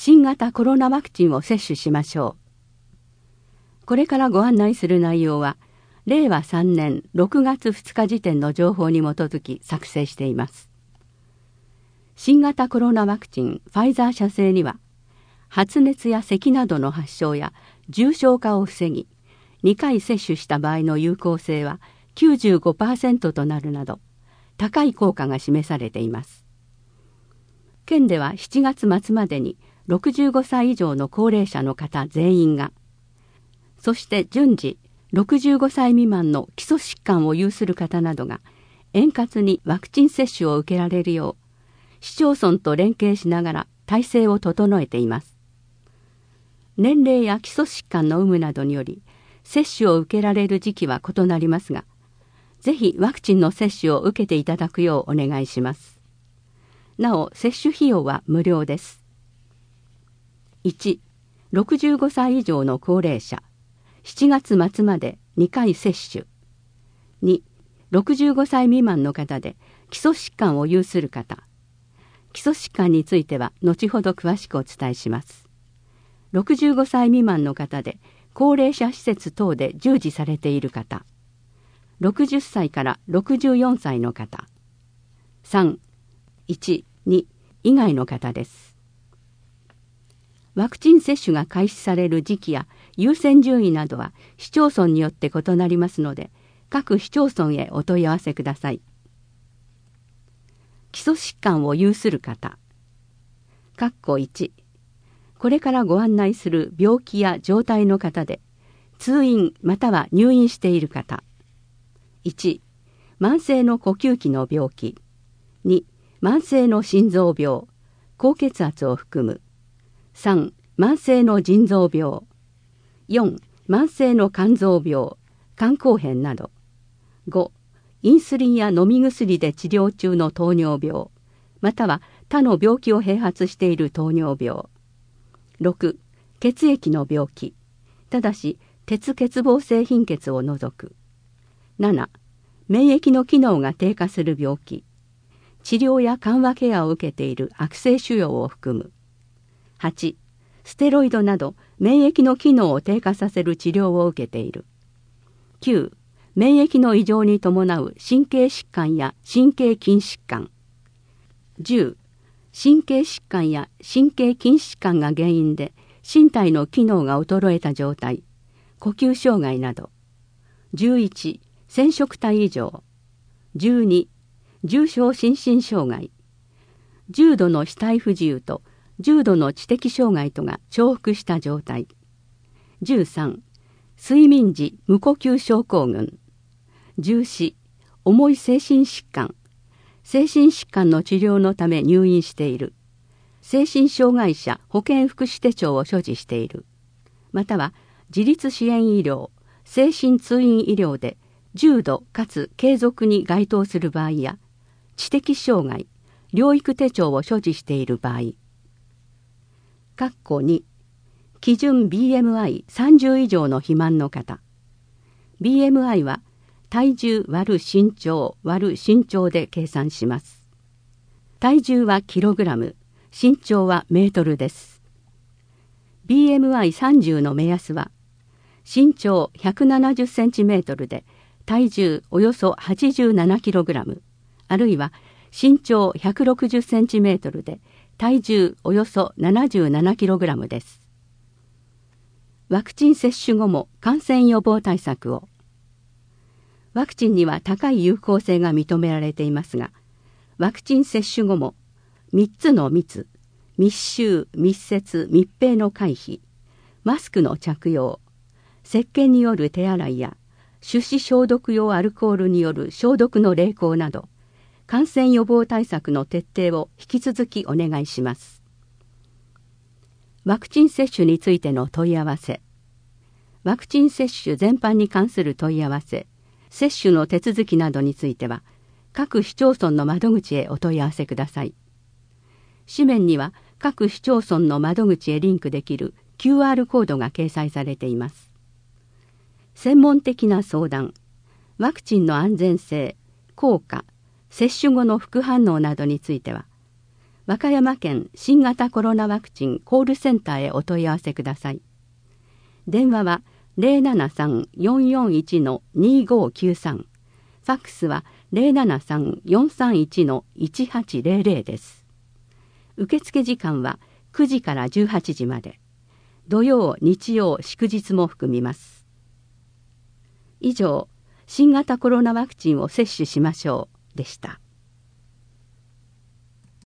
新型コロナワクチンを接種しましょう。これからご案内する内容は、令和3年6月2日時点の情報に基づき作成しています。新型コロナワクチンファイザー社製には、発熱や咳などの発症や重症化を防ぎ、2回接種した場合の有効性は 95% となるなど、高い効果が示されています。県では7月末までに65歳以上の高齢者の方全員が、そして順次65歳未満の基礎疾患を有する方などが円滑にワクチン接種を受けられるよう、市町村と連携しながら体制を整えています。年齢や基礎疾患の有無などにより、接種を受けられる時期は異なりますが、ぜひワクチンの接種を受けていただくようお願いします。なお、接種費用は無料です。1、65歳以上の高齢者、7月末まで2回接種。2、65歳未満の方で基礎疾患を有する方。基礎疾患については後ほど詳しくお伝えします。65歳未満の方で高齢者施設等で従事されている方。60歳から64歳の方。3、1、2以外の方です。ワクチン接種が開始される時期や優先順位などは市町村によって異なりますので、各市町村へお問い合わせください。基礎疾患を有する方。1、これからご案内する病気や状態の方で、通院または入院している方。1、慢性の呼吸器の病気。2、慢性の心臓病、高血圧を含む。3、慢性の腎臓病。4、慢性の肝臓病、肝硬変など。5、インスリンや飲み薬で治療中の糖尿病、または他の病気を併発している糖尿病。6、血液の病気、ただし鉄欠乏性貧血を除く。7、免疫の機能が低下する病気、治療や緩和ケアを受けている悪性腫瘍を含む。8、ステロイドなど免疫の機能を低下させる治療を受けている。9、免疫の異常に伴う神経疾患や神経筋疾患。10、神経疾患や神経筋疾患が原因で身体の機能が衰えた状態、呼吸障害など。11、染色体異常。12、重症心身障害。重度の肢体不自由と重度の知的障害とが重複した状態。13、睡眠時無呼吸症候群。14、重い精神疾患。精神疾患の治療のため入院している。精神障害者保健福祉手帳を所持している。または自立支援医療、精神通院医療で重度かつ継続に該当する場合や、知的障害、療育手帳を所持している場合。2、基準 BMI30 以上の肥満の方。BMI は体重割る身長割る身長で計算します。体重はキログラム、身長はメートルです。BMI30 の目安は、身長170センチメートルで体重およそ87キログラム、あるいは身長160センチメートルで体重およそ77キログラムです。ワクチン接種後も感染予防対策を。ワクチンには高い有効性が認められていますが、ワクチン接種後も3つの密、密集、密接、密閉の回避、マスクの着用、石鹸による手洗いや手指消毒用アルコールによる消毒の励行など、感染予防対策の徹底を引き続きお願いします。ワクチン接種についての問い合わせ。ワクチン接種全般に関する問い合わせ、接種の手続きなどについては、各市町村の窓口へお問い合わせください。紙面には各市町村の窓口へリンクできる QR コードが掲載されています。専門的な相談、ワクチンの安全性、効果、接種後の副反応などについては、 和歌山県新型コロナワクチンコールセンターへお問い合わせください。電話は 073-441-2593、ファックスは 073-431-1800 です。受付時間は9時から18時まで。土曜、日曜、祝日も含みます。以上、新型コロナワクチンを接種しましょうでした。